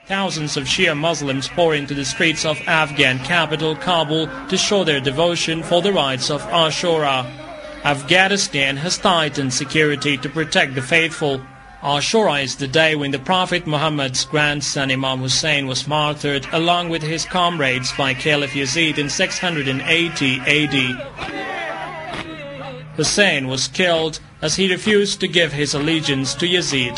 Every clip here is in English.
Thousands of Shia Muslims pour into the streets of Afghan capital Kabul to show their devotion for the rites of Ashura. Afghanistan has tightened security to protect the faithful. Ashura is the day when the Prophet Muhammad's grandson Imam Hussein was martyred along with his comrades by Caliph Yazid in 680 AD. Hussein was killed as he refused to give his allegiance to Yazid.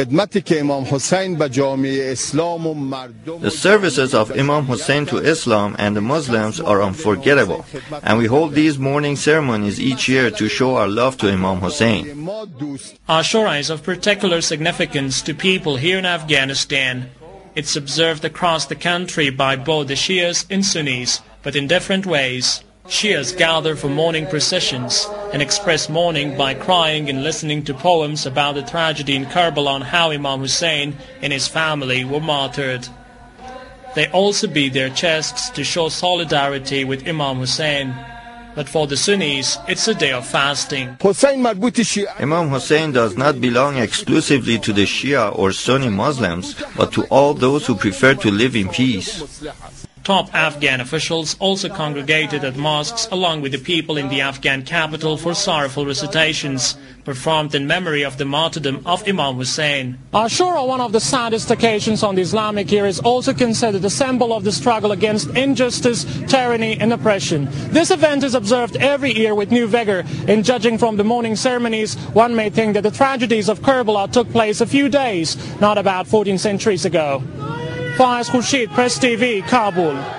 The services of Imam Hussein to Islam and the Muslims are unforgettable, and we hold these mourning ceremonies each year to show our love to Imam Hussein. Ashura is of particular significance to people here in Afghanistan. It's observed across the country by both the Shias and Sunnis, but in different ways. Shias gather for mourning processions and express mourning by crying and listening to poems about the tragedy in Karbala and how Imam Hussein and his family were martyred. They also beat their chests to show solidarity with Imam Hussein. But for the Sunnis, it's a day of fasting. Imam Hussein does not belong exclusively to the Shia or Sunni Muslims, but to all those who prefer to live in peace. Top Afghan officials also congregated at mosques along with the people in the Afghan capital for sorrowful recitations performed in memory of the martyrdom of Imam Hussein. Ashura, one of the saddest occasions on the Islamic year, is also considered a symbol of the struggle against injustice, tyranny and oppression. This event is observed every year with new vigor. In judging from the mourning ceremonies, one may think that the tragedies of Karbala took place a few days, not about 14 centuries ago. Faiz Khurshid, Press TV, Kabul.